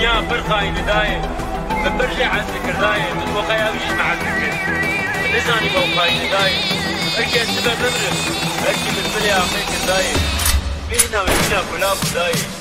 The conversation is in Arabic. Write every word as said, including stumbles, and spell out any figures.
دنيا فرقاين دايم ببرجع عالذكر دايم من وقايا ويش مع الذكر لساني بوقاين دايم ارجع السبب ممرض ارجع من بلي اعطيك دايم فينا وهنا كلاب دايم